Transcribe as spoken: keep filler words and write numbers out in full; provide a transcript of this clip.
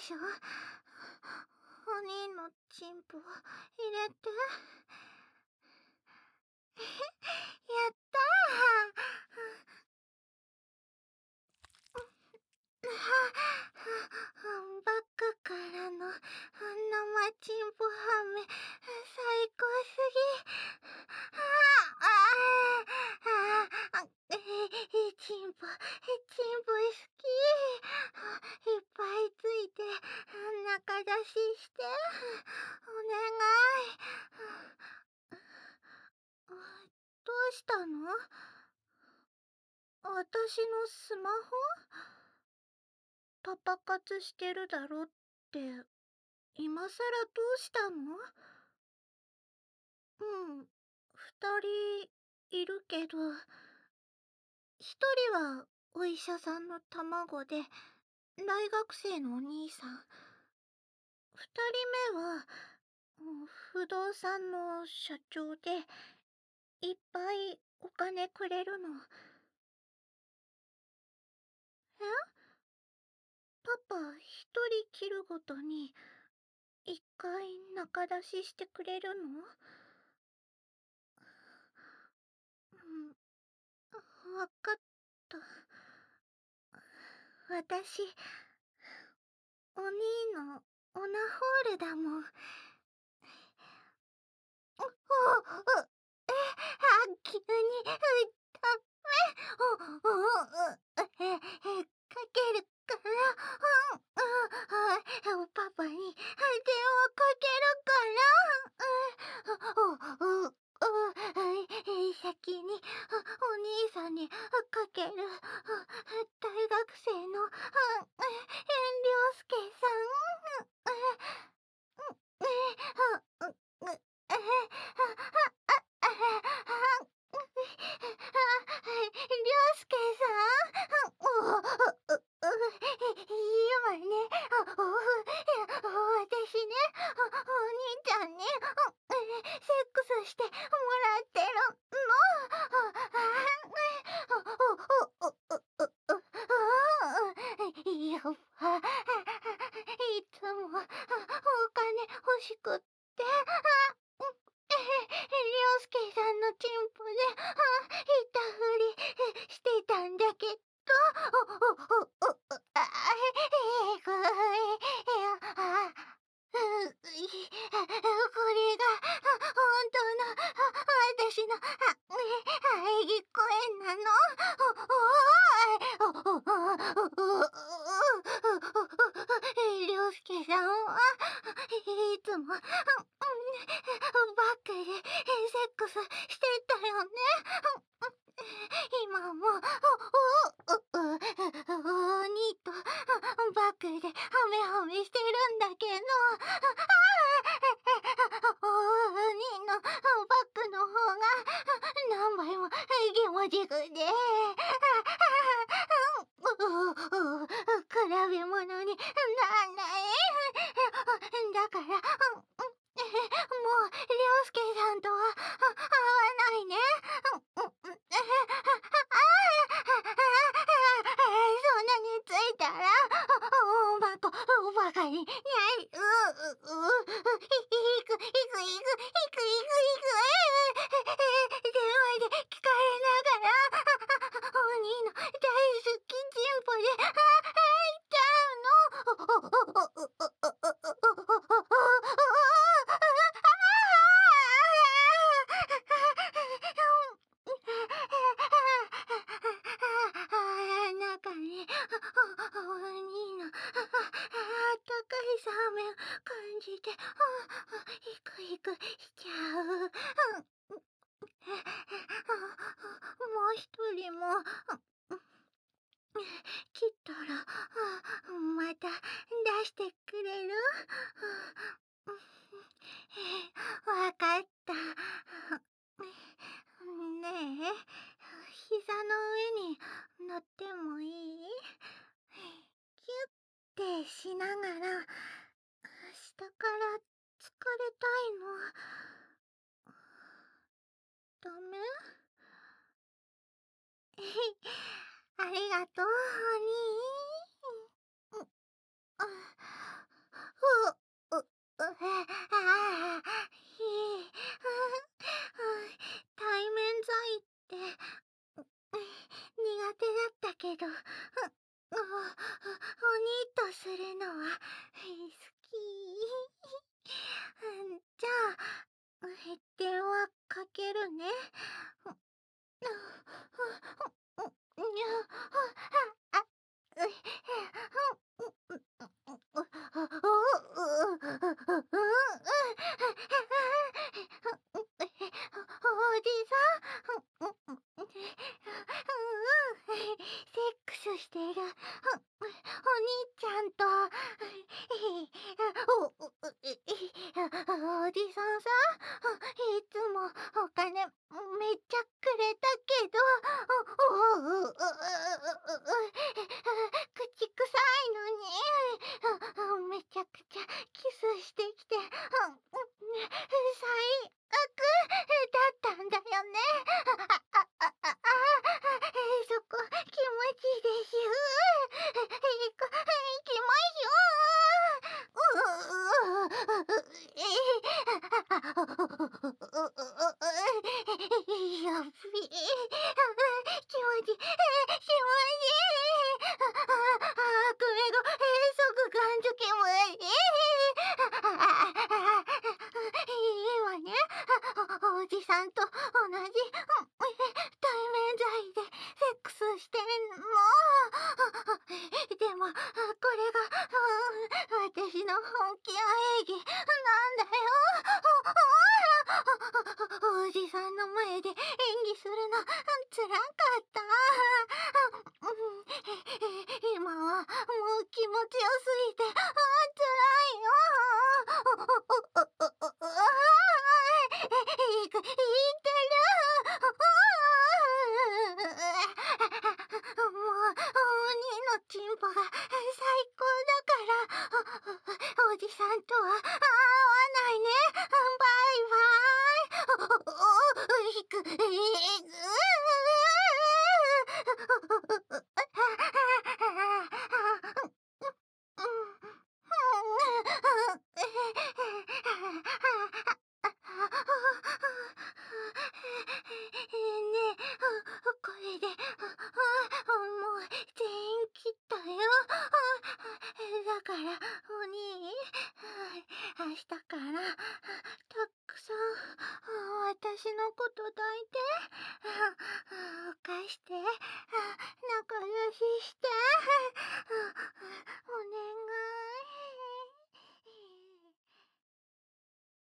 しょ。お兄のチンポ入れて。やったー。バックからの生チンポハメ最高すぎ。ああああチンポチンポ好き。いっぱいついて中出ししてお願い。どうしたの？私のスマホ？パパ活してるだろって今さらどうしたの？うん、二人いるけど、一人はお医者さんの卵で大学生のお兄さん、二人目はうん不動産の社長でいっぱいお金くれるの。え？パパ一人切るごとに一回中出ししてくれるの？うん、わかった。私、お兄のオナホールだもん。お、お、う、え、あ、急に、う、ダメ。お、お、う、え、え、かけるから、うん、うん、あ、パパに電話かけるから、うん、お、お、お、え、先に、お兄さんにかける、大学生の、うん、りょうすけさん、うん、うん、うん、りょうすけさん、今ね、私ね、お兄ちゃんにセックスしてもらってるの。やばいつもお金欲しくって、りょうすけさんのチンポでいたふりしてたんだけど、あ、えぐい。あ、これが本当の私の喘ぎ声なの？りょうすけさんはいつもバックでセックスしてたよね。今もお兄とバックでハメハメしてるんだけど、お兄のバックの方が何倍も気持ちくて、比べ物にならない。だから、もう、りょうすけさんとは会わないね。そんなについたら、おまこ、おばかに、にゃい、う、う、う、いく、いく、いく、いく、いく、いく、電話で聞かれながら、お兄の大好きチンポで、入っちゃうの。中に、お兄のあったかいサーメン感じて、イクイクしちゃう。もう一人も切ったらまた出してくれる？わかった。ねえ、膝の上に乗ってもいい？キュッてしながら下から疲れたいの。ダメ？ありがとう、お兄。 けど、う、う、お兄とするのは好き。うん、じゃあ、え、電話かけるね。う、う、う、う、うにゃ、あ、あ、う、へ、う、う、う、う、う、う、う、う、う、おじさん、う、う、う、うん、セックスしてる、お兄ちゃんと、お、お、おじさんさ、いつもお金めっちゃくれたけど、お、お、お、口臭いのに、めちゃくちゃキスしてきて、最悪だったんだよね。あ、あ、あ、あ、あ、そこ気持ちいいでしゅ。いこ、いきますよ。うう、え、やっべえ。気持ちいい、気持ちいい。あ、あ、これが即感づ気持ちいい。いいわね。おじさんと同じ対面剤でセックスしてんの。でも、これが私の本気演技なんだよ。おじさんの前で演技するのつらかった。今はもう気持ちよすぎてつらいよ。いく、いってる。もう、鬼のチンポが最高だから、お、おじさんとは合わないね。バイバイ。お、ひく、えねえ、これで、もう全員切ったよ。だから、お兄、明日からたくさん私のこと抱いて、犯して、仲良しして。